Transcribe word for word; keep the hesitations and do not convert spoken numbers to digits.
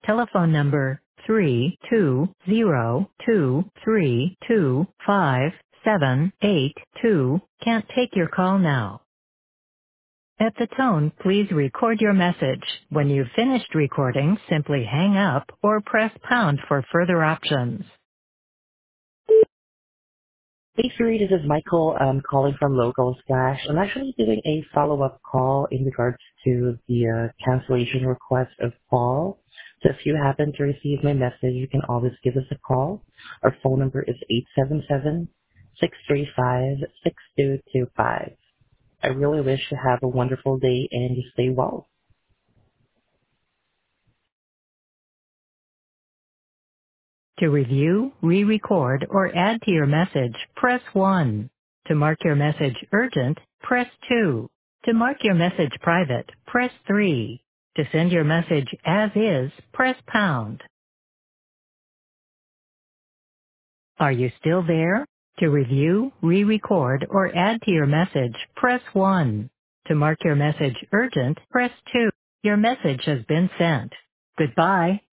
Telephone number three two zero two three two five seven eight two can't take your call now. At the tone, please record your message. When you've finished recording, simply hang up or press pound for further options. Hey Siri, this is Michael. I'm calling from Local Splash. I'm actually doing a follow-up call in regards to the uh, cancellation request of Paul. So if you happen to receive my message, you can always give us a call. Our phone number is eight seven seven, six three five, six two two five. I really wish you have a wonderful day and you stay well. To review, re-record, or add to your message, press one. To mark your message urgent, press two. To mark your message private, press three. To send your message as is, press pound. Are you still there? To review, re-record, or add to your message, press one. To mark your message urgent, press two. Your message has been sent. Goodbye.